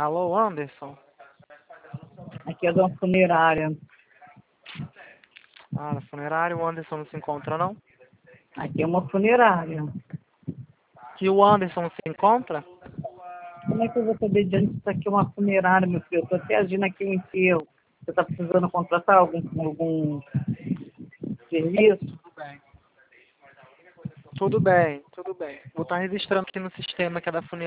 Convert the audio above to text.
Alô, Anderson? Aqui é de uma funerária. Ah, na funerária o Anderson não se encontra, não? Aqui é uma funerária. Que o Anderson se encontra? Como é que eu vou saber de onde isso aqui é uma funerária, meu filho? Eu tô até agindo aqui um enterro. Você tá precisando contratar algum serviço? Tudo bem, tudo bem. Vou estar registrando aqui no sistema que é da funerária.